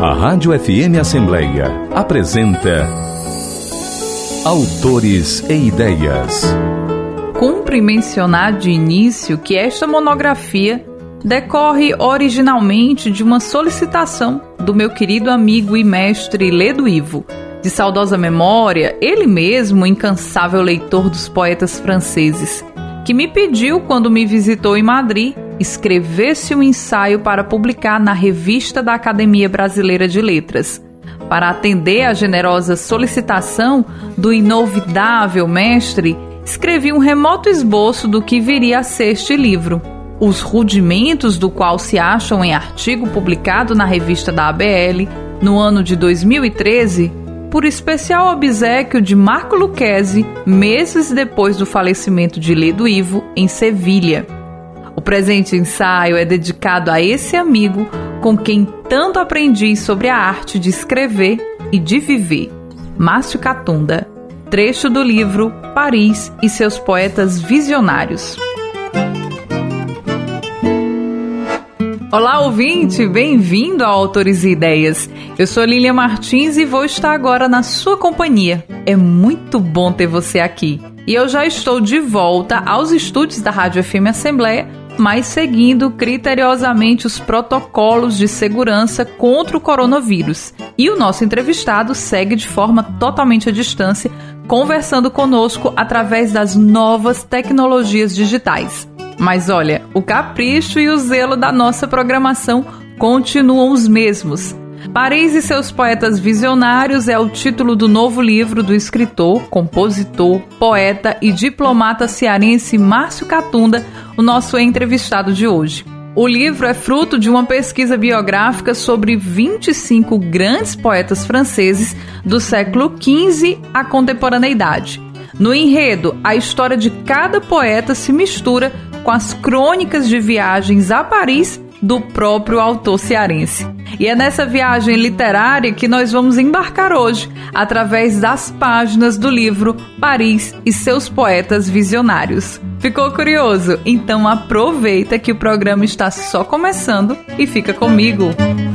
A Rádio FM Assembleia apresenta Autores e Ideias. Cumpre mencionar de início que esta monografia decorre originalmente de uma solicitação do meu querido amigo e mestre Ledo Ivo. De saudosa memória, ele mesmo, incansável leitor dos poetas franceses, que me pediu, quando me visitou em Madrid, escrevesse um ensaio para publicar na Revista da Academia Brasileira de Letras. Para atender à generosa solicitação do inovidável mestre, escrevi um remoto esboço do que viria a ser este livro, os rudimentos do qual se acham em artigo publicado na revista da ABL, no ano de 2013, por especial obséquio de Marco Lucchesi, meses depois do falecimento de Ledo Ivo, em Sevilha. O presente ensaio é dedicado a esse amigo com quem tanto aprendi sobre a arte de escrever e de viver, Márcio Catunda. Trecho do livro Paris e seus poetas visionários. Olá, ouvinte! Bem-vindo ao Autores e Ideias. Eu sou Lília Martins e vou estar agora na sua companhia. É muito bom ter você aqui. E eu já estou de volta aos estúdios da Rádio FM Assembleia, mas seguindo criteriosamente os protocolos de segurança contra o coronavírus. E o nosso entrevistado segue de forma totalmente à distância, conversando conosco através das novas tecnologias digitais. Mas olha, o capricho e o zelo da nossa programação continuam os mesmos. Paris e seus poetas visionários é o título do novo livro do escritor, compositor, poeta e diplomata cearense Márcio Catunda, o nosso entrevistado de hoje. O livro é fruto de uma pesquisa biográfica sobre 25 grandes poetas franceses do século XV à contemporaneidade. No enredo, a história de cada poeta se mistura com as crônicas de viagens a Paris do próprio autor cearense. E é nessa viagem literária que nós vamos embarcar hoje, através das páginas do livro Paris e seus poetas visionários. Ficou curioso? Então aproveita que o programa está só começando e fica comigo.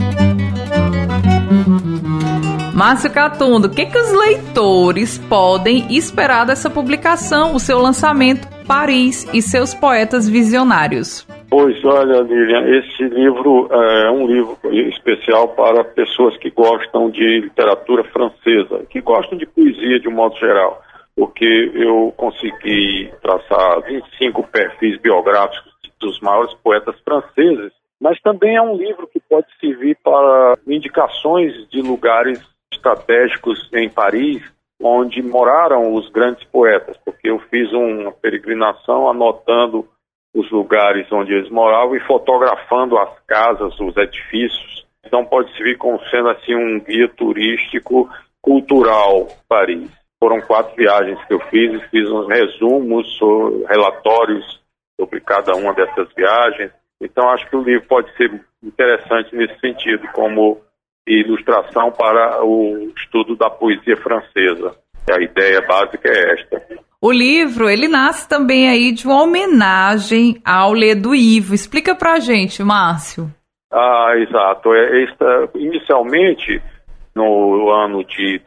Márcio Catunda, o que os leitores podem esperar dessa publicação, o seu lançamento, Paris e seus poetas visionários? Pois olha, Lilian, esse livro é um livro especial para pessoas que gostam de literatura francesa, que gostam de poesia de um modo geral, porque eu consegui traçar 25 perfis biográficos dos maiores poetas franceses, mas também é um livro que pode servir para indicações de lugares estratégicos em Paris, onde moraram os grandes poetas, porque eu fiz uma peregrinação anotando os lugares onde eles moravam e fotografando as casas, os edifícios. Então pode servir como sendo assim um guia turístico cultural Paris. Foram 4 viagens que eu fiz e fiz uns resumos, relatórios sobre cada uma dessas viagens. Então acho que o livro pode ser interessante nesse sentido, como ilustração para o estudo da poesia francesa. A ideia básica é esta. O livro, ele nasce também aí de uma homenagem ao Ledo Ivo. Explica pra gente, Márcio. Exato. Inicialmente, no ano de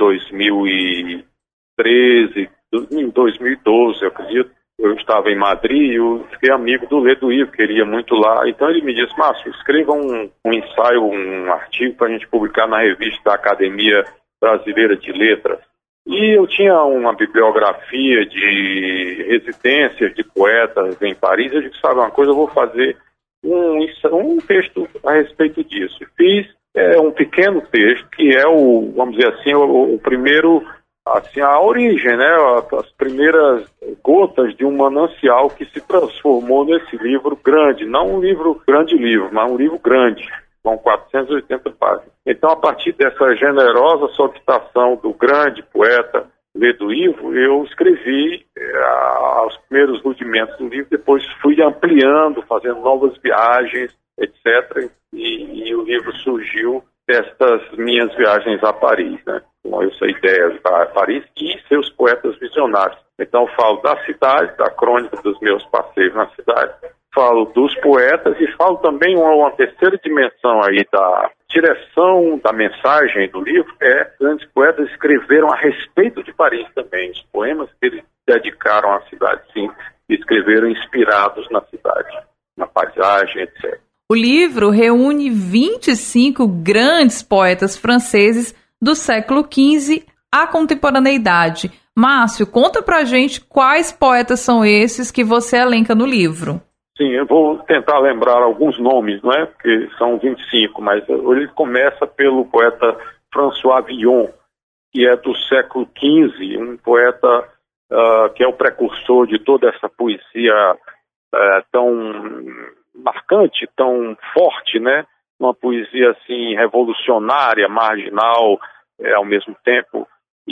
2013, em 2012, eu acredito, eu estava em Madrid e eu fiquei amigo do Ledo Ivo, queria muito lá. Então ele me disse, Márcio, escreva um ensaio, um artigo para a gente publicar na revista da Academia Brasileira de Letras. E eu tinha uma bibliografia de residências de poetas em Paris. Eu disse, sabe uma coisa, eu vou fazer um texto a respeito disso. Fiz um pequeno texto que é vamos dizer assim, o primeiro, assim, a origem, né? As primeiras gotas de um manancial que se transformou nesse livro grande. Não um grande livro, mas um livro grande, com 480 páginas. Então, a partir dessa generosa solicitação do grande poeta Ledo Ivo, eu escrevi os primeiros rudimentos do livro, depois fui ampliando, fazendo novas viagens, etc. E o livro surgiu destas minhas viagens a Paris, né? Com essa ideia de Paris e seus poetas visionários. Então, eu falo da cidade, da crônica dos meus passeios na cidade, falo dos poetas e falo também uma terceira dimensão aí direção da mensagem do livro grandes poetas escreveram a respeito de Paris também. Os poemas que eles dedicaram à cidade, sim, escreveram inspirados na cidade, na paisagem, etc. O livro reúne 25 grandes poetas franceses do século XV à contemporaneidade. Márcio, conta pra gente quais poetas são esses que você elenca no livro. Sim, eu vou tentar lembrar alguns nomes, não é? Porque são 25, mas ele começa pelo poeta François Villon, que é do século XV, um poeta que é o precursor de toda essa poesia tão marcante, tão forte, né? Uma poesia assim revolucionária, marginal, ao mesmo tempo,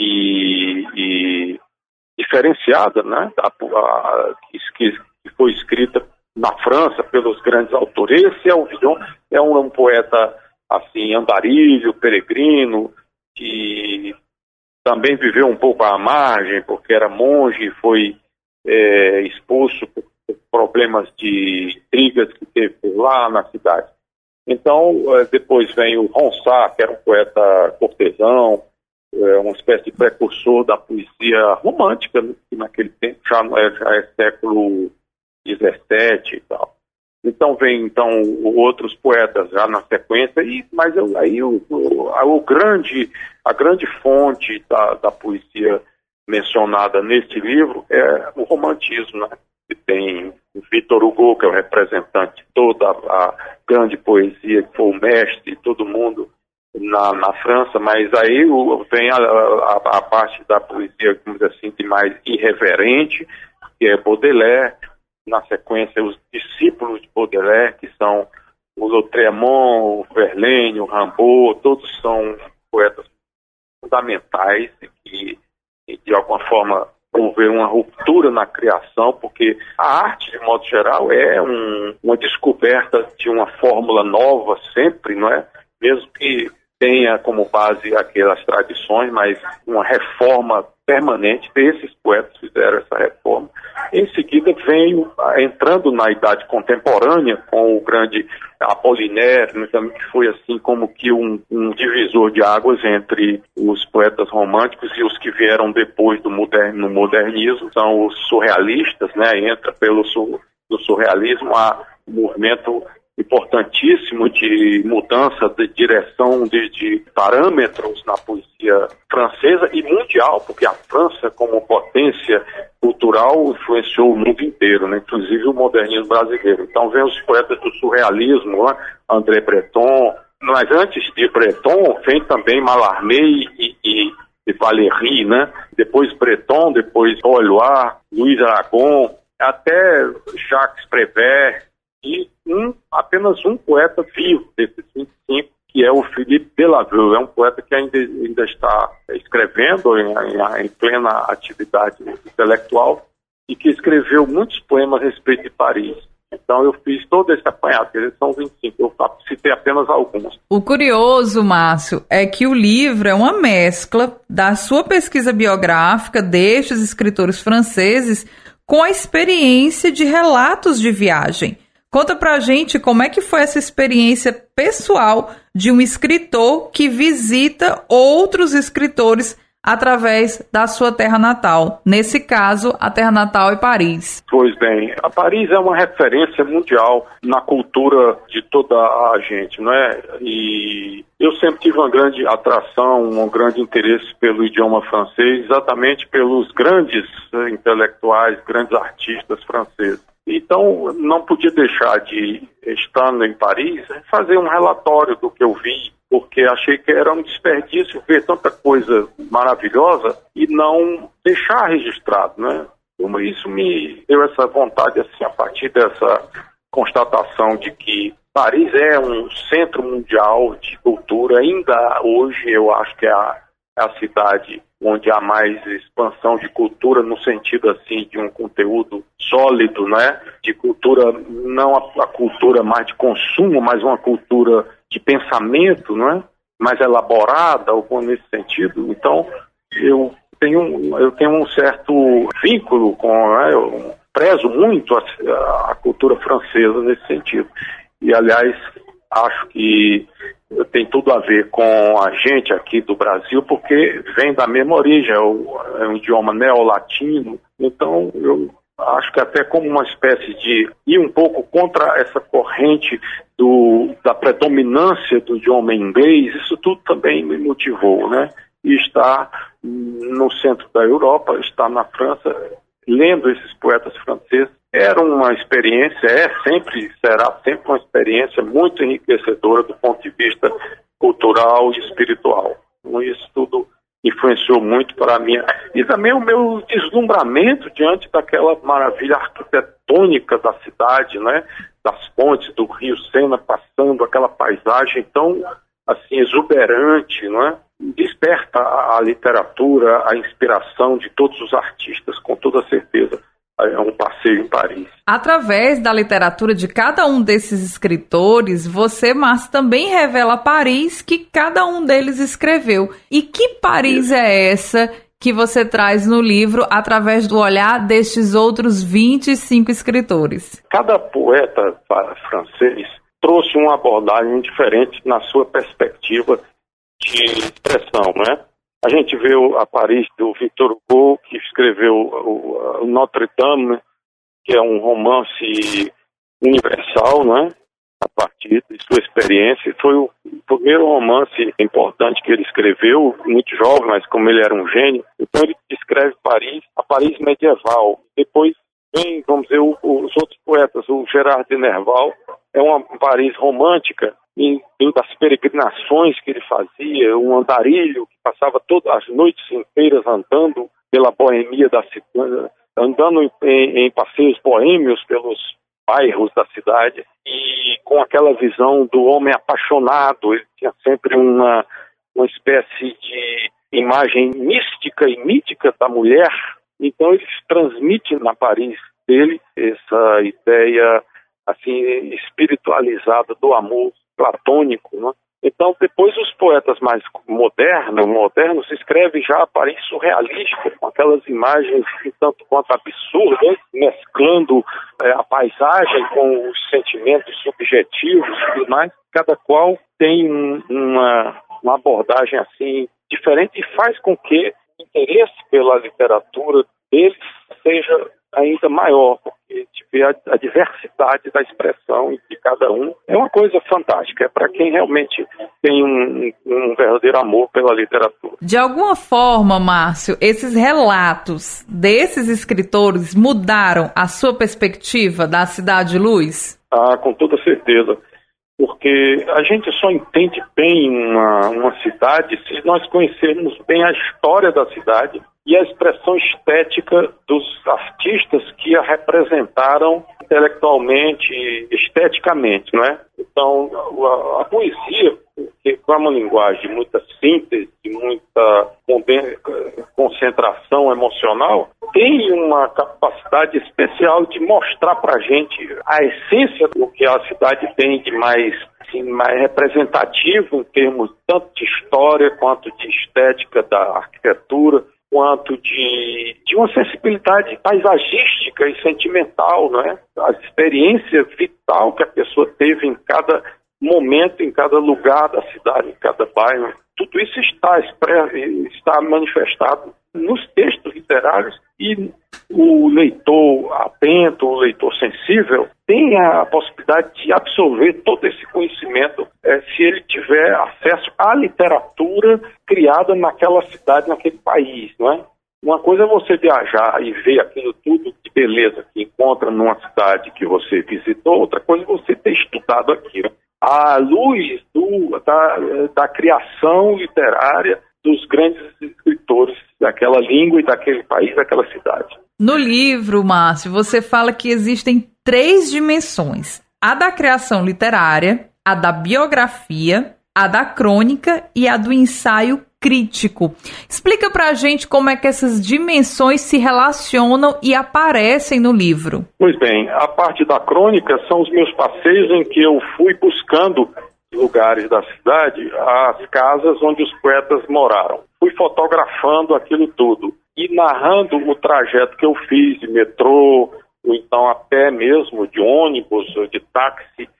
e diferenciada, né? Que foi escrita na França pelos grandes autores. Esse é o Villon, é um poeta assim andarilho, peregrino, que também viveu um pouco à margem, porque era monge e foi expulso por problemas de intrigas que teve lá na cidade. Então, depois vem o Ronsard, que era um poeta cortesão, uma espécie de precursor da poesia romântica, que naquele tempo já é século XVII e tal. Então vem outros poetas já na sequência, mas aí a grande fonte da poesia mencionada neste livro é o romantismo, né? Que tem o Victor Hugo, que é o representante de toda a grande poesia, que foi o mestre de todo mundo na França, mas aí vem a parte da poesia, vamos dizer assim, de mais irreverente, que é Baudelaire. Na sequência, os discípulos de Baudelaire, que são o Lautréamont, o Verlaine, o Rimbaud, todos são poetas fundamentais que, de alguma forma, promoveram uma ruptura na criação, porque a arte, de modo geral, é uma descoberta de uma fórmula nova sempre, não é? Mesmo que tenha como base aquelas tradições, mas uma reforma permanente. Esses poetas fizeram essa reforma. Em seguida veio entrando na idade contemporânea com o grande Apollinaire, que foi assim como que um divisor de águas entre os poetas românticos e os que vieram depois no modernismo. São os surrealistas, né? Entra do surrealismo a um movimento importantíssimo de mudança de direção de parâmetros na poesia francesa e mundial, porque a França, como potência cultural, influenciou o mundo inteiro, né? Inclusive o modernismo brasileiro. Então vem os poetas do surrealismo, né? André Breton, mas antes de Breton vem também Mallarmé e Valéry, né? Depois Breton, depois Paul Éluard, Louis Aragon, até Jacques Prévert, e apenas um poeta vivo desses 25, que é o Philippe Delaville. É um poeta que ainda está escrevendo em plena atividade intelectual e que escreveu muitos poemas a respeito de Paris. Então eu fiz todo esse apanhado, eles são 25, eu citei apenas alguns. O curioso, Márcio, é que o livro é uma mescla da sua pesquisa biográfica destes escritores franceses com a experiência de relatos de viagem. Conta pra gente como é que foi essa experiência pessoal de um escritor que visita outros escritores através da sua terra natal. Nesse caso, a terra natal é Paris. Pois bem, a Paris é uma referência mundial na cultura de toda a gente, não é? E eu sempre tive uma grande atração, um grande interesse pelo idioma francês, exatamente pelos grandes intelectuais, grandes artistas franceses. Então, não podia deixar de, estando em Paris, fazer um relatório do que eu vi, porque achei que era um desperdício ver tanta coisa maravilhosa e não deixar registrado, né? Isso me deu essa vontade, assim, a partir dessa constatação de que Paris é um centro mundial de cultura. Ainda hoje, eu acho que é a cidade onde há mais expansão de cultura no sentido assim de um conteúdo sólido, né? De cultura, não a cultura mais de consumo, mas uma cultura de pensamento, né? Mais elaborada, algo nesse sentido. Então, eu tenho um certo vínculo com, né? Eu prezo muito a cultura francesa nesse sentido. E, aliás, acho que tem tudo a ver com a gente aqui do Brasil, porque vem da mesma origem, é um idioma neolatino. Então, eu acho que até como uma espécie de ir um pouco contra essa corrente da predominância do idioma inglês, isso tudo também me motivou, né? E estar no centro da Europa, estar na França, lendo esses poetas franceses, era uma experiência, será sempre uma experiência muito enriquecedora do ponto de vista cultural e espiritual. Então, isso tudo influenciou muito para a minha... E também o meu deslumbramento diante daquela maravilha arquitetônica da cidade, né? Das pontes do Rio Sena passando, aquela paisagem tão assim, exuberante, né? Desperta a literatura, a inspiração de todos os artistas, com toda certeza. É um passeio em Paris. Através da literatura de cada um desses escritores, você, Márcio, também revela Paris que cada um deles escreveu. E que Paris é essa que você traz no livro através do olhar destes outros 25 escritores? Cada poeta francês trouxe uma abordagem diferente na sua perspectiva de expressão, né? A gente vê a Paris do Victor Hugo, que escreveu o Notre Dame, que é um romance universal, né? A partir de sua experiência. Foi o primeiro romance importante que ele escreveu, muito jovem, mas como ele era um gênio. Então ele descreve Paris, a Paris medieval. Depois vem, vamos dizer, os outros poetas, o Gerard de Nerval, é uma Paris romântica, das peregrinações que ele fazia, um andarilho que passava todas as noites inteiras andando pela boemia da cidade, andando em passeios boêmios pelos bairros da cidade, e com aquela visão do homem apaixonado. Ele tinha sempre uma espécie de imagem mística e mítica da mulher. Então ele transmite na Paris dele essa ideia assim espiritualizada do amor platônico, né? Então, depois os poetas mais modernos escrevem já a Paris surrealista, com aquelas imagens tanto quanto absurdas, mesclando a paisagem com os sentimentos subjetivos e tudo mais. Cada qual tem uma abordagem assim diferente e faz com que o interesse pela literatura deles seja ainda maior, porque vê a diversidade da expressão de cada um. É uma coisa fantástica, é para quem realmente tem um verdadeiro amor pela literatura. De alguma forma, Márcio, esses relatos desses escritores mudaram a sua perspectiva da Cidade de Luz? Com toda certeza, porque a gente só entende bem uma cidade se nós conhecermos bem a história da cidade e a expressão estética dos artistas que a representaram intelectualmente, esteticamente, não é? Então, a poesia, que é uma linguagem de muita síntese, de muita concentração emocional, tem uma capacidade especial de mostrar para a gente a essência do que a cidade tem de mais representativo em termos tanto de história quanto de estética da arquitetura, quanto de uma sensibilidade paisagística e sentimental, não é? A experiência vital que a pessoa teve em cada momento, em cada lugar da cidade, em cada bairro. Tudo isso está manifestado nos textos literários, e o leitor atento, o leitor sensível, tem a possibilidade de absorver todo esse conhecimento se ele tiver acesso à literatura criada naquela cidade, naquele país, não é? Uma coisa é você viajar e ver aquilo tudo de beleza que encontra numa cidade que você visitou, outra coisa é você ter estudado aquilo. À luz da criação literária dos grandes escritores daquela língua e daquele país, daquela cidade. No livro, Márcio, você fala que existem 3 dimensões: a da criação literária, a da biografia, a da crônica e a do ensaio crítico. Explica pra gente como é que essas dimensões se relacionam e aparecem no livro. Pois bem, a parte da crônica são os meus passeios em que eu fui buscando lugares da cidade, as casas onde os poetas moraram. Fui fotografando aquilo tudo e narrando o trajeto que eu fiz de metrô, ou então a pé mesmo, de ônibus, ou de táxi,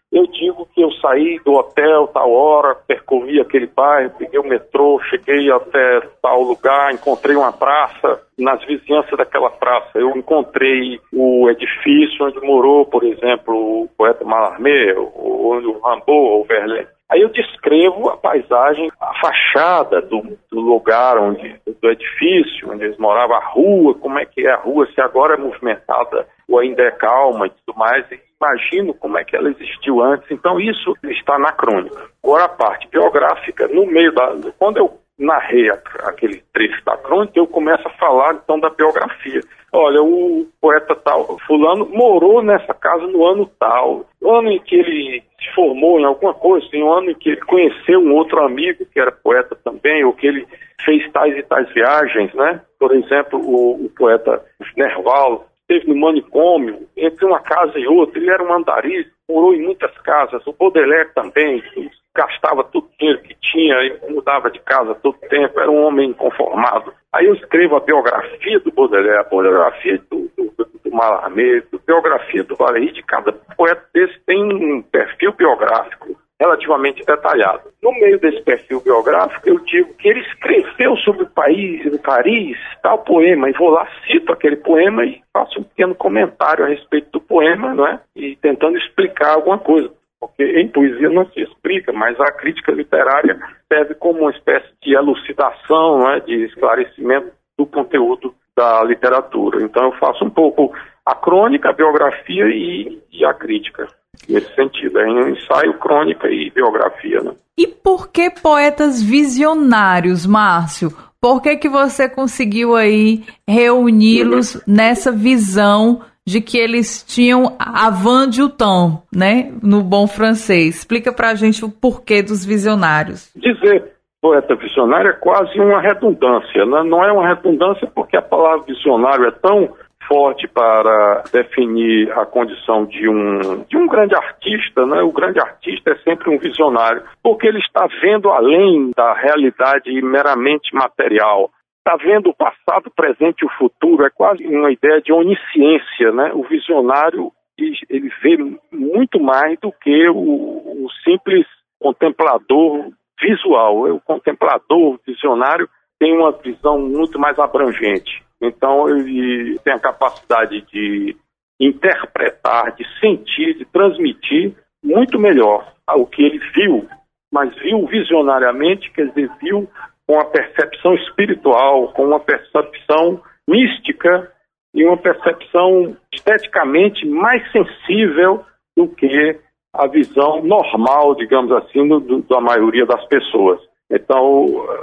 eu digo que eu saí do hotel tal hora, percorri aquele bairro, peguei o metrô, cheguei até tal lugar, encontrei uma praça. Nas vizinhanças daquela praça, eu encontrei o edifício onde morou, por exemplo, o poeta Mallarmé, ou o Rimbaud, o Verlaine. Aí eu descrevo a paisagem, a fachada do lugar, do edifício, onde eles moravam, a rua, como é que é a rua, se agora é movimentada ou ainda é calma e tudo mais. Imagino como é que ela existiu antes. Então isso está na crônica. Agora a parte biográfica, no meio quando eu narrei aquele trecho da crônica, eu começo a falar então da biografia. Olha, o poeta tal, fulano, morou nessa casa no ano tal, no ano em que ele se formou em alguma coisa, no ano em que ele conheceu um outro amigo que era poeta também, ou que ele fez tais e tais viagens, né? Por exemplo, o poeta Nerval esteve no manicômio, entre uma casa e outra, ele era um andarista, morou em muitas casas, o Baudelaire também, gastava todo o dinheiro que tinha, ele mudava de casa todo o tempo, era um homem inconformado. Aí eu escrevo a biografia do Baudelaire, a biografia do Mallarmé, a biografia do Valéry, de cada poeta desse tem um perfil biográfico relativamente detalhado. No meio desse perfil biográfico, eu digo que ele escreveu sobre o Paris, tal poema, e vou lá, cito aquele poema e faço um pequeno comentário a respeito do poema, não é? E tentando explicar alguma coisa. Porque em poesia não se explica, mas a crítica literária serve como uma espécie de elucidação, né, de esclarecimento do conteúdo da literatura. Então eu faço um pouco a crônica, a biografia e a crítica, nesse sentido. É um ensaio, crônica e biografia. Né? E por que poetas visionários, Márcio? Por que você conseguiu aí reuni-los nessa visão de que eles tinham avant du temps, né, no bom francês? Explica pra gente o porquê dos visionários. Dizer poeta visionário é quase uma redundância, né? Não é uma redundância porque a palavra visionário é tão forte para definir a condição de um grande artista, né? O grande artista é sempre um visionário, porque ele está vendo além da realidade meramente material. Está vendo o passado, o presente e o futuro, é quase uma ideia de onisciência, né? O visionário, ele vê muito mais do que o simples contemplador visual. O contemplador visionário tem uma visão muito mais abrangente. Então, ele tem a capacidade de interpretar, de sentir, de transmitir muito melhor o que ele viu, mas viu visionariamente, quer dizer, viu com a percepção espiritual, com uma percepção mística e uma percepção esteticamente mais sensível do que a visão normal, digamos assim, da maioria das pessoas. Então,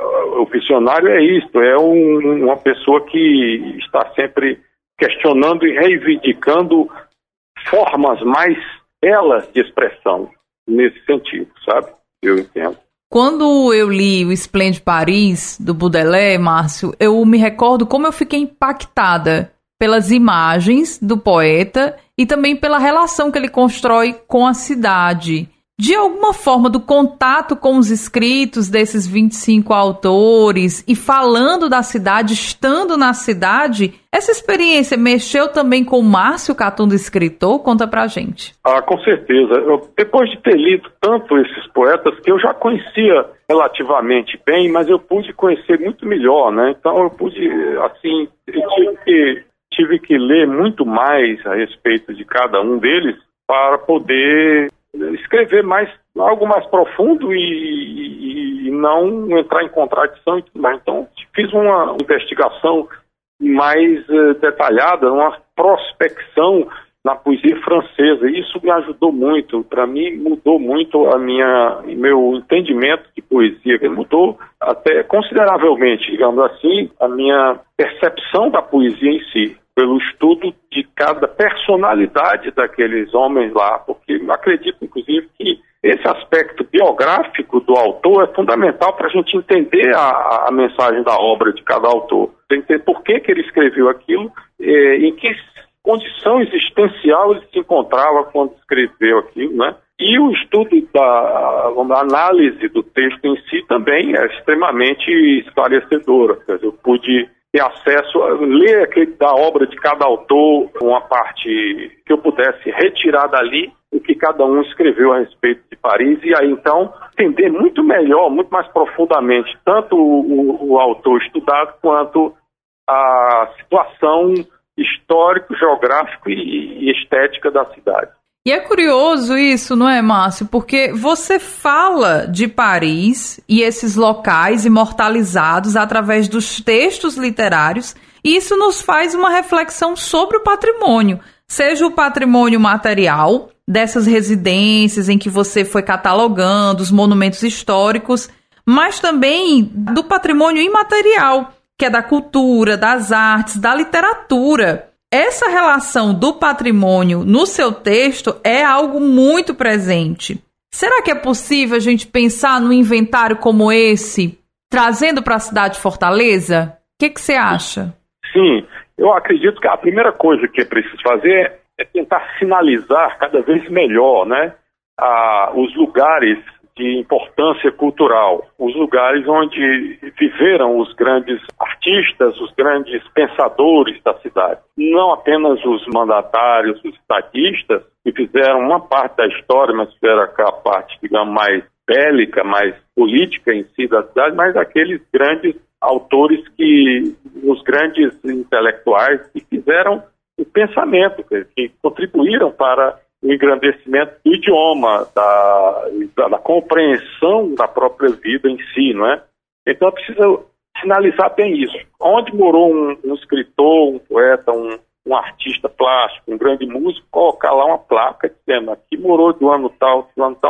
o visionário é isto, é uma pessoa que está sempre questionando e reivindicando formas mais belas de expressão, nesse sentido, sabe? Eu entendo. Quando eu li o Esplêndido Paris, do Baudelaire, Márcio, eu me recordo como eu fiquei impactada pelas imagens do poeta e também pela relação que ele constrói com a cidade. De alguma forma, do contato com os escritos desses 25 autores e falando da cidade, estando na cidade, essa experiência mexeu também com o Márcio Catunda, escritor? Conta pra gente. Com certeza. Depois de ter lido tanto esses poetas, que eu já conhecia relativamente bem, mas eu pude conhecer muito melhor, né? Então eu pude, assim, tive que ler muito mais a respeito de cada um deles para poder escrever algo mais profundo e não entrar em contradição e tudo mais. Então, fiz uma investigação mais detalhada, uma prospecção na poesia francesa. E isso me ajudou muito. Para mim, mudou muito meu entendimento de poesia. Mudou até consideravelmente, digamos assim, a minha percepção da poesia em si, pelo estudo de cada personalidade daqueles homens lá, porque acredito, inclusive, que esse aspecto biográfico do autor é fundamental para a gente entender a mensagem da obra de cada autor, entender por que ele escreveu aquilo, em que condição existencial ele se encontrava quando escreveu aquilo, né? E o estudo da análise do texto em si também é extremamente esclarecedora. Quer dizer, eu pude ter acesso a ler da obra de cada autor, uma parte que eu pudesse retirar dali o que cada um escreveu a respeito de Paris, e aí então entender muito melhor, muito mais profundamente, tanto o autor estudado quanto a situação histórico, geográfico e estética da cidade. E é curioso isso, não é, Márcio? Porque você fala de Paris e esses locais imortalizados através dos textos literários, e isso nos faz uma reflexão sobre o patrimônio, seja o patrimônio material, dessas residências em que você foi catalogando, os monumentos históricos, mas também do patrimônio imaterial, que é da cultura, das artes, da literatura. Essa relação do patrimônio no seu texto é algo muito presente. Será que é possível a gente pensar num inventário como esse, trazendo para a cidade de Fortaleza? O que você acha? Sim, eu acredito que a primeira coisa que é preciso fazer é tentar sinalizar cada vez melhor, né, os lugares de importância cultural, os lugares onde viveram os grandes artistas, os grandes pensadores da cidade. Não apenas os mandatários, os estadistas, que fizeram uma parte da história, mas fizeram aquela parte, digamos, mais bélica, mais política em si da cidade, mas aqueles grandes autores os grandes intelectuais que fizeram o pensamento, que contribuíram para o engrandecimento do idioma, da compreensão da própria vida em si, não é? Então é preciso sinalizar bem isso. Onde morou um escritor, um poeta, um artista plástico, um grande músico, colocar lá uma placa dizendo: aqui morou do ano tal,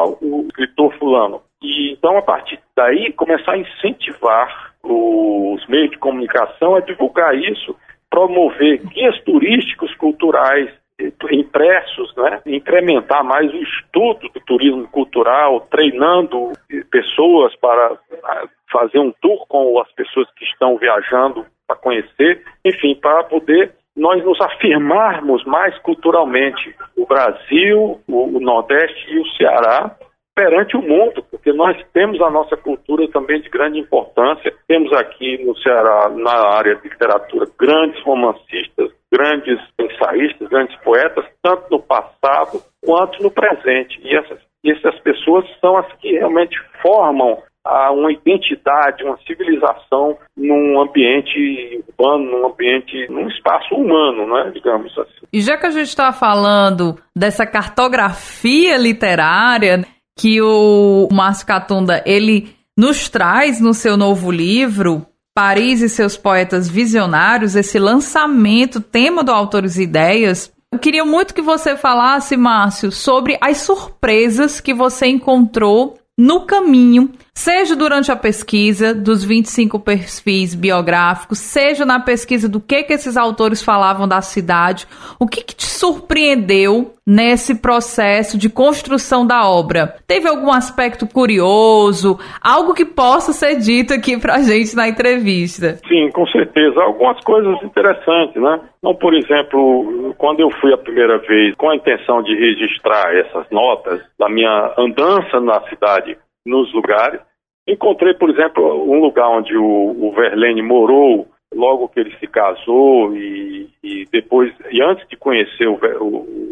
o escritor fulano. E então, a partir daí, começar a incentivar os meios de comunicação a divulgar isso, promover guias turísticos culturais impressos, né? Incrementar mais o estudo do turismo cultural, treinando pessoas para fazer um tour com as pessoas que estão viajando para conhecer, enfim, para poder nós nos afirmarmos mais culturalmente, o Brasil, o Nordeste e o Ceará, perante o mundo, porque nós temos a nossa cultura também de grande importância. Temos aqui no Ceará, na área de literatura, grandes romancistas, grandes ensaístas, grandes poetas, tanto no passado quanto no presente. E essas pessoas são as que realmente formam uma identidade, uma civilização num ambiente urbano, num espaço humano, né, digamos assim. E já que a gente está falando dessa cartografia literária que o Márcio Catunda, ele nos traz no seu novo livro, Paris e seus poetas visionários, esse lançamento, tema do Autores e Ideias, eu queria muito que você falasse, Márcio, sobre as surpresas que você encontrou no caminho, seja durante a pesquisa dos 25 perfis biográficos, seja na pesquisa do que esses autores falavam da cidade. O que te surpreendeu nesse processo de construção da obra? Teve algum aspecto curioso, algo que possa ser dito aqui pra gente na entrevista? Sim, com certeza. Algumas coisas interessantes, né? Então, por exemplo, quando eu fui a primeira vez com a intenção de registrar essas notas da minha andança na cidade, nos lugares, encontrei, por exemplo, um lugar onde o Verlaine morou logo que ele se casou e depois, e antes de conhecer o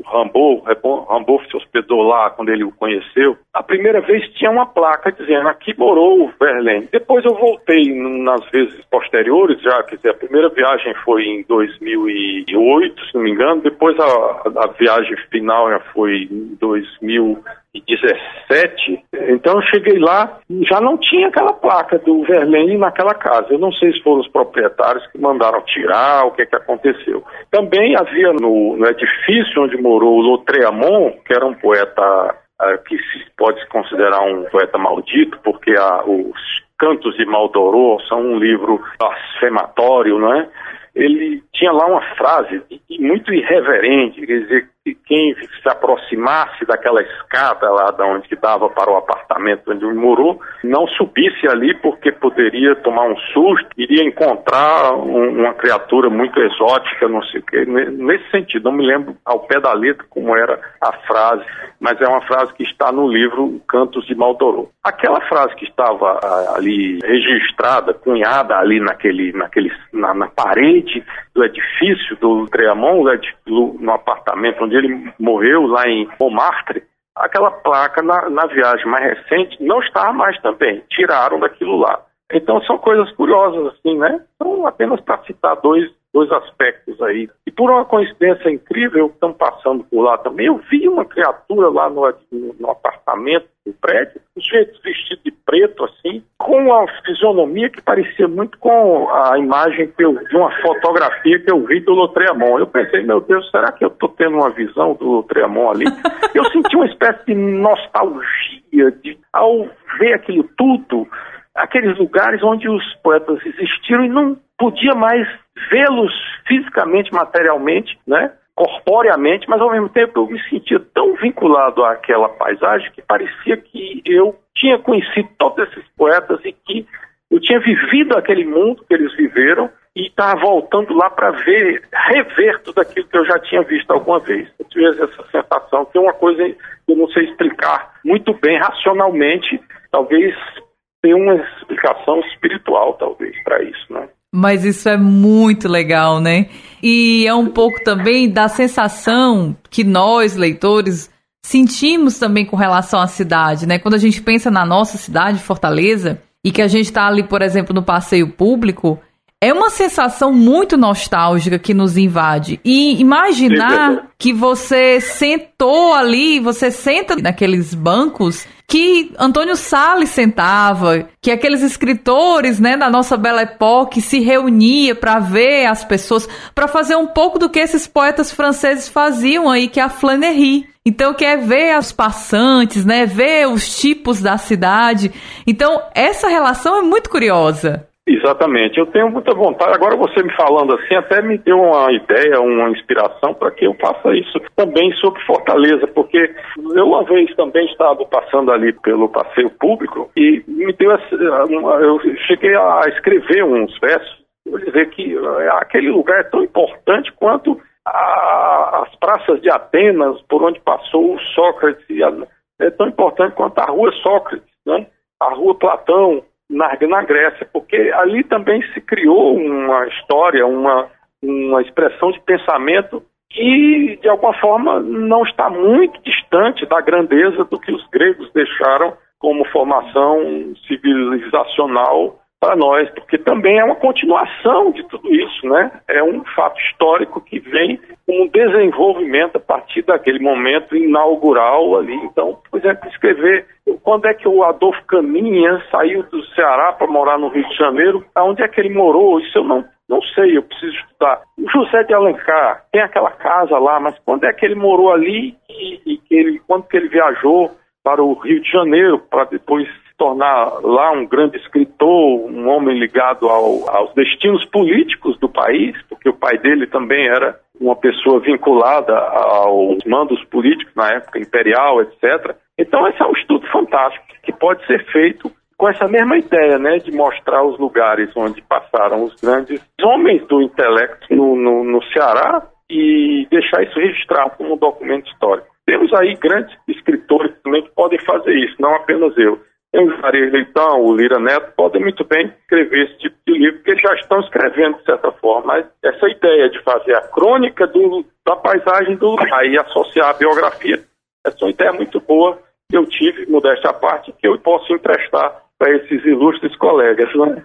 Rimbaud se hospedou lá quando ele o conheceu. A primeira vez tinha uma placa dizendo: aqui morou o Verlaine. Depois eu voltei nas vezes posteriores, já, quer dizer, a primeira viagem foi em 2008, se não me engano, depois a viagem final já foi em 2017. Então eu cheguei lá e já não tinha aquela placa do Verlaine naquela casa. Eu não sei se foram os proprietários que mandaram tirar, o que aconteceu. Também havia no edifício onde morou o Lautréamont, que era um poeta que se pode considerar um poeta maldito, porque os Cantos de Maldoror são um livro blasfematório, não é? Ele tinha lá uma frase muito irreverente, quer dizer, quem se aproximasse daquela escada lá de onde que dava para o apartamento onde ele morou, não subisse ali porque poderia tomar um susto, iria encontrar uma criatura muito exótica, não sei o quê. Nesse sentido, não me lembro ao pé da letra como era a frase, mas é uma frase que está no livro Cantos de Maldoror. Aquela frase que estava ali registrada, cunhada ali na parede do edifício do Treamont, no apartamento onde ele morreu, lá em Montmartre, aquela placa na viagem mais recente não está mais também. Tiraram daquilo lá. Então são coisas curiosas, assim, né? Então, apenas para citar dois aspectos aí. E por uma coincidência incrível, estamos passando por lá também, eu vi uma criatura lá no apartamento do prédio, um sujeito vestido de preto, assim, com uma fisionomia que parecia muito com a imagem de uma fotografia que eu vi do Lautréamont. Eu pensei, meu Deus, será que eu estou tendo uma visão do Lautréamont ali? Eu senti uma espécie de nostalgia ao ver aquilo tudo, aqueles lugares onde os poetas existiram e não podia mais vê-los fisicamente, materialmente, né, corporeamente, mas ao mesmo tempo eu me sentia tão vinculado àquela paisagem que parecia que eu tinha conhecido todos esses poetas e que eu tinha vivido aquele mundo que eles viveram e estava voltando lá para rever tudo aquilo que eu já tinha visto alguma vez. Eu tive essa sensação que é uma coisa que eu não sei explicar muito bem racionalmente, talvez tenha uma explicação espiritual, talvez, para isso, né? Mas isso é muito legal, né? E é um pouco também da sensação que nós, leitores, sentimos também com relação à cidade, né? Quando a gente pensa na nossa cidade, Fortaleza, e que a gente está ali, por exemplo, no passeio público, é uma sensação muito nostálgica que nos invade. E imaginar que você sentou ali, você senta naqueles bancos que Antônio Sales sentava, que aqueles escritores, né, da nossa Belle Époque se reunia para ver as pessoas, para fazer um pouco do que esses poetas franceses faziam aí, que é a flânerie. Então, quer ver os passantes, né, ver os tipos da cidade. Então, essa relação é muito curiosa. Exatamente, eu tenho muita vontade, agora você me falando assim, até me deu uma ideia, uma inspiração para que eu faça isso também sobre Fortaleza, porque eu uma vez também estava passando ali pelo passeio público e me deu eu cheguei a escrever uns versos, vou dizer que aquele lugar é tão importante quanto as praças de Atenas, por onde passou o Sócrates, é tão importante quanto a rua Sócrates, né? A rua Platão, na Grécia, porque ali também se criou uma história, uma expressão de pensamento que, de alguma forma, não está muito distante da grandeza do que os gregos deixaram como formação civilizacional para nós, porque também é uma continuação de tudo isso, né? É um fato histórico que vem com um desenvolvimento a partir daquele momento inaugural ali. Então, por exemplo, escrever quando é que o Adolfo Caminha saiu do Ceará para morar no Rio de Janeiro, aonde é que ele morou, isso eu não sei, eu preciso estudar. O José de Alencar tem aquela casa lá, mas quando é que ele morou ali quando que ele viajou para o Rio de Janeiro para depois se tornar lá um grande escritor, um homem ligado aos destinos políticos do país, porque o pai dele também era uma pessoa vinculada aos mandos políticos na época imperial, etc. Então esse é um estudo fantástico que pode ser feito com essa mesma ideia, né, de mostrar os lugares onde passaram os grandes homens do intelecto no Ceará e deixar isso registrado como um documento histórico. Temos aí grandes escritores também que podem fazer isso, não apenas eu. Tem o Juarez Leitão, o Lira Neto, podem muito bem escrever esse tipo de livro, porque eles já estão escrevendo de certa forma. Mas essa ideia de fazer a crônica da paisagem do lugar e associar a biografia, essa é uma ideia muito boa que eu tive, modéstia à parte, que eu posso emprestar para esses ilustres colegas. Né?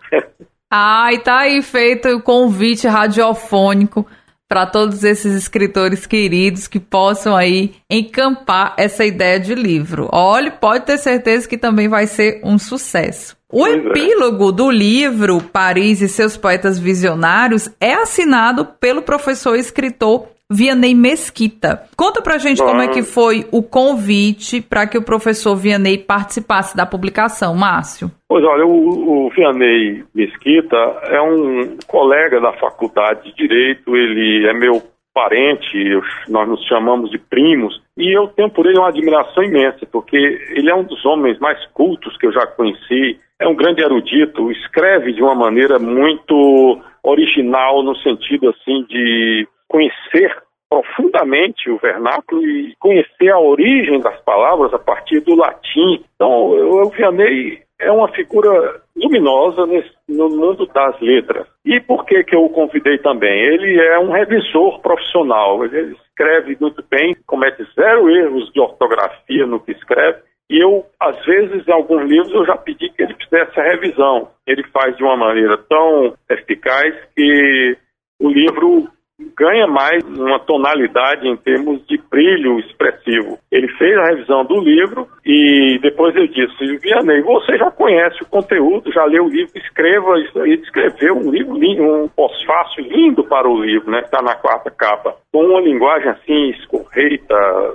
E tá aí feito o convite radiofônico para todos esses escritores queridos que possam aí encampar essa ideia de livro. Olha, pode ter certeza que também vai ser um sucesso. O epílogo do livro Paris e seus poetas visionários é assinado pelo professor e escritor Vianney Mesquita. Conta pra gente como é que foi o convite para que o professor Vianney participasse da publicação, Márcio. Pois olha, o Vianney Mesquita é um colega da Faculdade de Direito, ele é meu parente, nós nos chamamos de primos, e eu tenho por ele uma admiração imensa, porque ele é um dos homens mais cultos que eu já conheci, é um grande erudito, escreve de uma maneira muito original, no sentido assim de conhecer profundamente o vernáculo e conhecer a origem das palavras a partir do latim. Então, o Vianney é uma figura luminosa no mundo das letras. E por que eu o convidei também? Ele é um revisor profissional, ele escreve muito bem, comete 0 erros de ortografia no que escreve, e eu, às vezes, em alguns livros, eu já pedi que ele fizesse a revisão. Ele faz de uma maneira tão eficaz que o livro ganha mais uma tonalidade em termos de brilho expressivo. Ele fez a revisão do livro e depois eu disse: Vianney, você já conhece o conteúdo, já leu o livro, escreva. Ele escreveu um livro lindo, um pós-fácil lindo para o livro, né? Está na 4ª capa, com uma linguagem assim escorreita,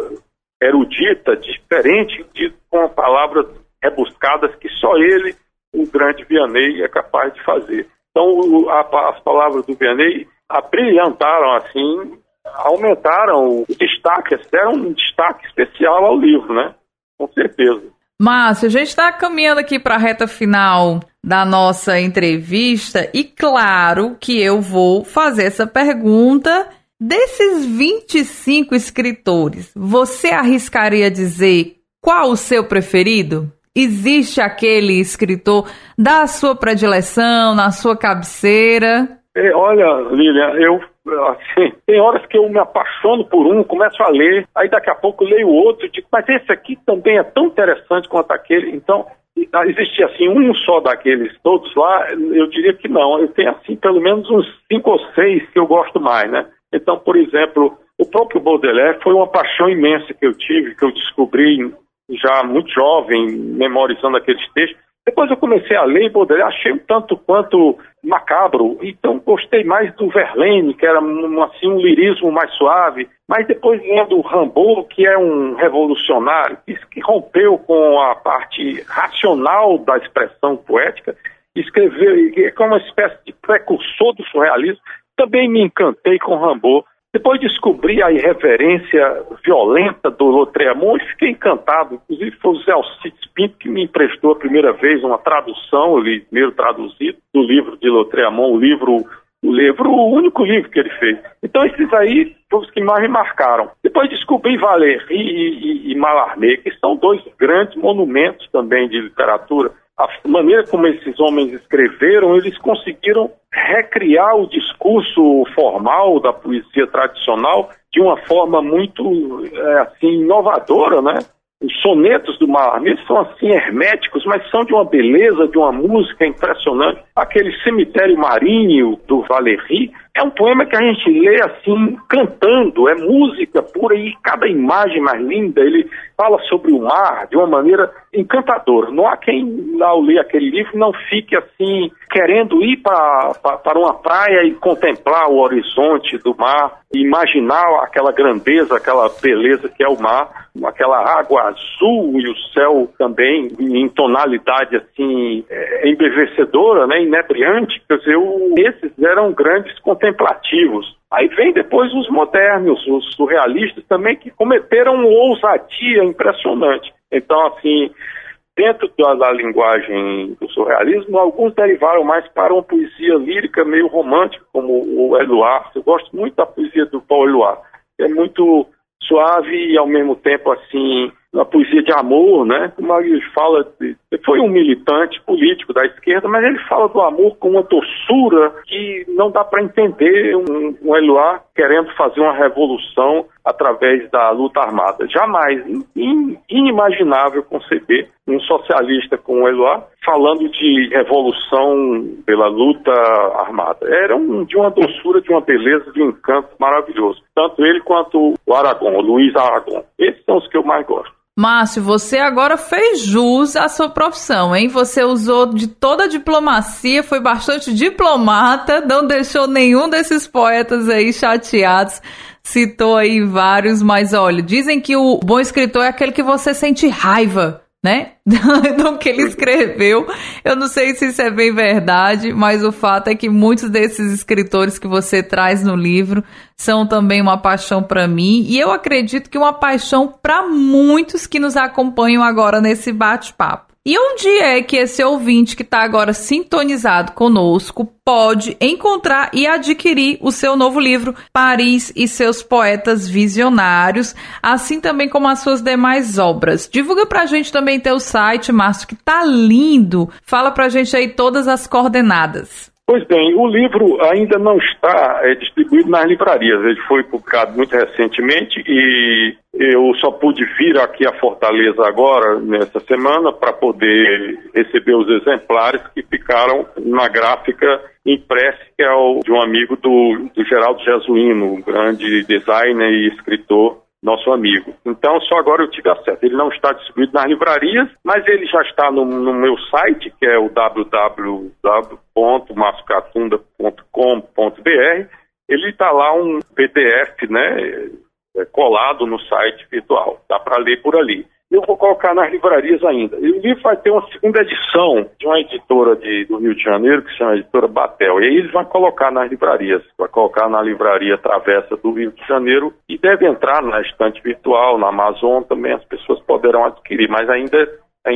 erudita, diferente, com palavras rebuscadas que só ele, o grande Vianney, é capaz de fazer. Então, as palavras do Vianney abrilhantaram, assim, aumentaram o destaque, deram um destaque especial ao livro, né? Com certeza. Márcio, a gente está caminhando aqui para a reta final da nossa entrevista e claro que eu vou fazer essa pergunta. Desses 25 escritores, você arriscaria dizer qual o seu preferido? Existe aquele escritor da sua predileção, na sua cabeceira? Olha, Lilian, assim, tem horas que eu me apaixono por um, começo a ler, aí daqui a pouco leio outro, digo, mas esse aqui também é tão interessante quanto aquele. Então, existe assim um só daqueles todos lá? Eu diria que não. Eu tenho assim pelo menos uns 5 ou 6 que eu gosto mais, né? Então, por exemplo, o próprio Baudelaire foi uma paixão imensa que eu tive, que eu descobri já muito jovem, memorizando aqueles textos. Depois eu comecei a ler Baudelaire, achei um tanto quanto macabro, então gostei mais do Verlaine, que era assim, um lirismo mais suave, mas depois lendo Rimbaud, que é um revolucionário, que rompeu com a parte racional da expressão poética, escreveu, que é uma espécie de precursor do surrealismo. Também me encantei com Rimbaud. Depois descobri a irreverência violenta do Lautréamont e fiquei encantado. Inclusive foi o Zé Alcides Pinto que me emprestou a primeira vez uma tradução, eu li primeiro traduzido, do livro de Lautréamont, o único livro que ele fez. Então esses aí foram os que mais me marcaram. Depois descobri Valéry e Mallarmé, que são 2 grandes monumentos também de literatura. A maneira como esses homens escreveram, eles conseguiram recriar o discurso formal da poesia tradicional de uma forma muito assim, inovadora, né? Os sonetos do Mallarmé são assim herméticos, mas são de uma beleza, de uma música impressionante. Aquele Cemitério Marinho do Valéry é um poema que a gente lê assim, cantando, é música pura e cada imagem mais linda. Ele fala sobre o mar de uma maneira encantadora. Não há quem, ao ler aquele livro, não fique assim, querendo ir para uma praia e contemplar o horizonte do mar, imaginar aquela grandeza, aquela beleza que é o mar, aquela água azul e o céu também em tonalidade assim, embevecedora, né, inebriante. Quer dizer, esses eram grandes contemplativos. Aí vem depois os modernos, os surrealistas também, que cometeram uma ousadia impressionante. Então, assim, dentro da linguagem do surrealismo, alguns derivaram mais para uma poesia lírica meio romântica, como o Éluard. Eu gosto muito da poesia do Paul Éluard. É muito suave e, ao mesmo tempo, assim, uma poesia de amor, né? Como ele fala, ele foi um militante político da esquerda, mas ele fala do amor com uma doçura que não dá para entender um Éluard querendo fazer uma revolução através da luta armada. Jamais, inimaginável conceber um socialista como o Éluard falando de revolução pela luta armada. Era de uma doçura, de uma beleza, de um encanto maravilhoso. Tanto ele quanto o Aragon, o Luiz Aragon. Esses são os que eu mais gosto. Márcio, você agora fez jus à sua profissão, hein? Você usou de toda a diplomacia, foi bastante diplomata, não deixou nenhum desses poetas aí chateados, citou aí vários, mas olha, dizem que o bom escritor é aquele que você sente raiva né? Do que ele escreveu. Eu não sei se isso é bem verdade, mas o fato é que muitos desses escritores que você traz no livro são também uma paixão para mim, e eu acredito que uma paixão para muitos que nos acompanham agora nesse bate-papo. E onde é que esse ouvinte que está agora sintonizado conosco pode encontrar e adquirir o seu novo livro, Paris e seus Poetas Visionários, assim também como as suas demais obras? Divulga pra gente também teu site, Márcio, que tá lindo. Fala pra gente aí todas as coordenadas. Pois bem, o livro ainda não está distribuído nas livrarias. Ele foi publicado muito recentemente e eu só pude vir aqui a Fortaleza agora, nessa semana, para poder receber os exemplares que ficaram na gráfica impressa, que é de um amigo do Geraldo Jesuíno, um grande designer e escritor, nosso amigo. Então, só agora eu tive acesso. Ele não está distribuído nas livrarias, mas ele já está no meu site, que é o www.marciocatunda.com.br. Ele está lá um PDF, né, colado no site virtual. Dá para ler por ali. Eu vou colocar nas livrarias ainda. E o livro vai ter uma segunda edição de uma editora do Rio de Janeiro, que se chama Editora Batel. E aí eles vão colocar nas livrarias. Vai colocar na livraria Travessa do Rio de Janeiro e deve entrar na estante virtual, na Amazon também, as pessoas poderão adquirir, mas ainda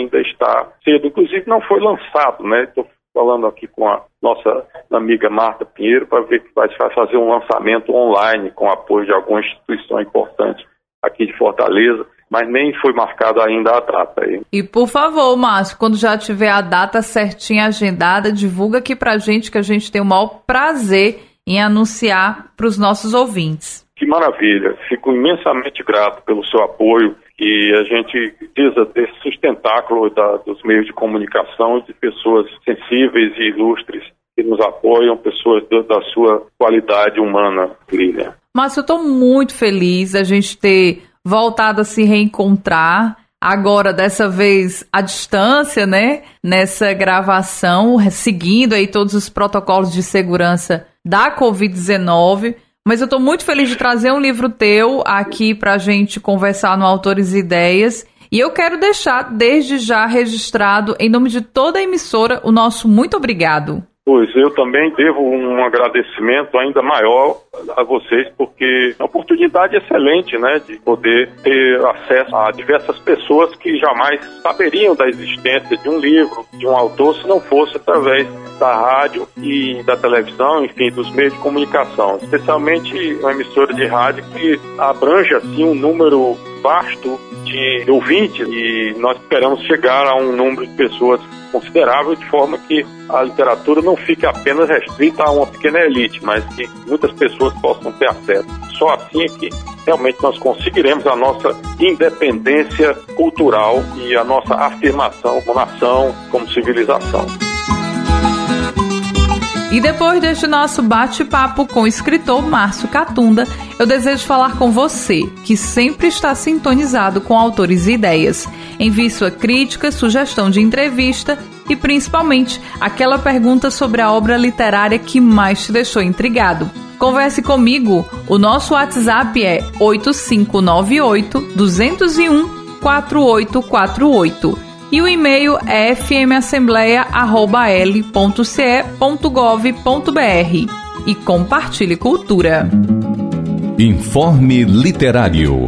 está cedo. Inclusive não foi lançado, né? Estou falando aqui com a nossa amiga Marta Pinheiro para ver que vai fazer um lançamento online com apoio de alguma instituição importante aqui de Fortaleza, mas nem foi marcada ainda a data aí. E por favor, Márcio, quando já tiver a data certinha agendada, divulga aqui pra gente, que a gente tem o maior prazer em anunciar para os nossos ouvintes. Que maravilha, fico imensamente grato pelo seu apoio, e a gente precisa desse sustentáculo dos meios de comunicação, de pessoas sensíveis e ilustres que nos apoiam, pessoas da sua qualidade humana, Lilian. Márcio, eu estou muito feliz a gente ter voltado a se reencontrar, agora dessa vez à distância, né, nessa gravação, seguindo aí todos os protocolos de segurança da Covid-19, mas eu estou muito feliz de trazer um livro teu aqui para a gente conversar no Autores e Ideias, e eu quero deixar desde já registrado, em nome de toda a emissora, o nosso muito obrigado. Pois eu também devo um agradecimento ainda maior a vocês, porque é uma oportunidade excelente, né, de poder ter acesso a diversas pessoas que jamais saberiam da existência de um livro, de um autor, se não fosse através da rádio e da televisão, enfim, dos meios de comunicação, especialmente uma emissora de rádio que abrange assim um número vasto de ouvintes, e nós esperamos chegar a um número de pessoas considerável, de forma que a literatura não fique apenas restrita a uma pequena elite, mas que muitas pessoas possam ter acesso. Só assim é que realmente nós conseguiremos a nossa independência cultural e a nossa afirmação como nação, como civilização. E depois deste nosso bate-papo com o escritor Márcio Catunda, eu desejo falar com você, que sempre está sintonizado com Autores e Ideias. Envie sua crítica, sugestão de entrevista e, principalmente, aquela pergunta sobre a obra literária que mais te deixou intrigado. Converse comigo. O nosso WhatsApp é 8598-201-4848. E o e-mail é fmassembleia@l.ce.gov.br. E compartilhe cultura. Informe Literário.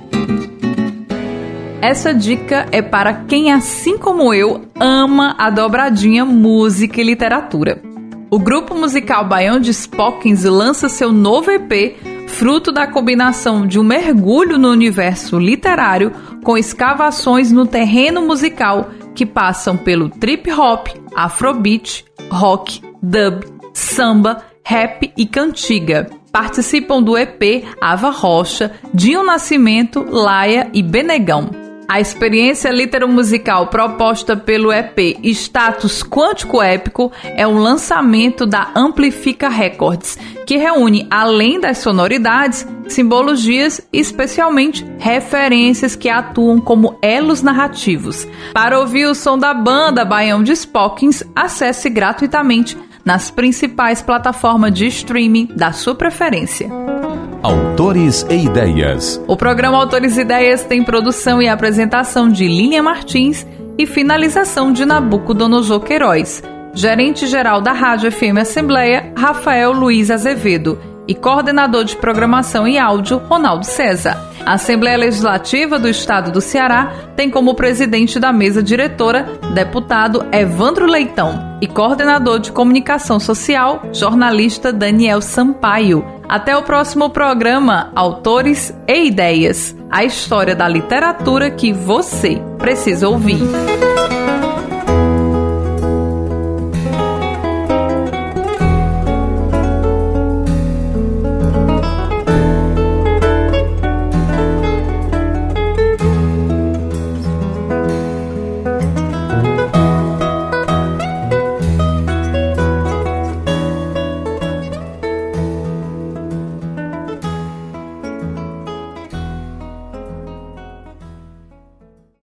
Essa dica é para quem, assim como eu, ama a dobradinha música e literatura. O grupo musical Baião de Spockins lança seu novo EP, fruto da combinação de um mergulho no universo literário com escavações no terreno musical que passam pelo trip hop, afrobeat, rock, dub, samba, rap e cantiga. Participam do EP Ava Rocha, Dinho Nascimento, Laia e Benegão. A experiência literomusical proposta pelo EP Status Quântico Épico é um lançamento da Amplifica Records, que reúne, além das sonoridades, simbologias e especialmente referências que atuam como elos narrativos. Para ouvir o som da banda Baião de Spockins, acesse gratuitamente nas principais plataformas de streaming da sua preferência. Autores e Ideias. O programa Autores e Ideias tem produção e apresentação de Lília Martins e finalização de Nabucodonosor Queiroz. Gerente-geral da Rádio FM Assembleia, Rafael Luiz Azevedo. E coordenador de programação e áudio, Ronaldo César. A Assembleia Legislativa do Estado do Ceará tem como presidente da mesa diretora, deputado Evandro Leitão. E coordenador de comunicação social, jornalista Daniel Sampaio. Até o próximo programa Autores e Ideias. A história da literatura que você precisa ouvir.